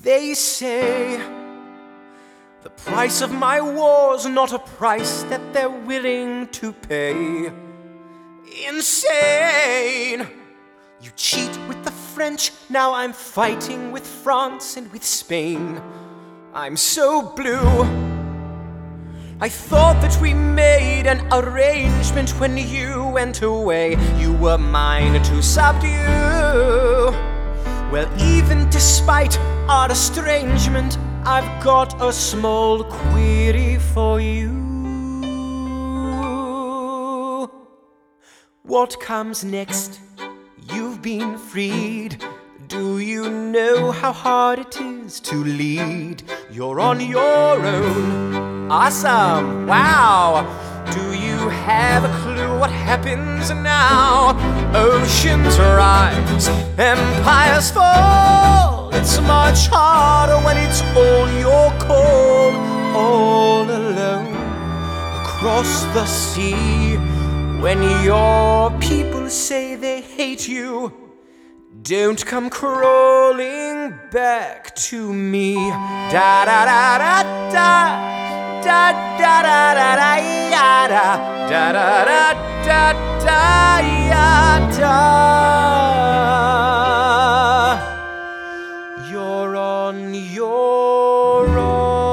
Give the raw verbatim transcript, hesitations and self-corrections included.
They say the price of my war's not a price that they're willing to pay. Insane! You cheat with the French, now I'm fighting with France and with Spain. I'm so blue. I thought that we made an arrangement when you went away. You were mine to subdue. Well, even despite our estrangement, I've got a small query for you. What comes next? You've been freed. Do you know how hard it is to lead? You're on your own. Awesome! Wow! Do you have a clue what happens now? Oceans rise, empires fall. It's much harder when it's all your call. All alone across the sea. When your people say they hate you, don't come crawling back to me. Da da da da da. Da da da da da ya da da da da da da ya da. You're on your own.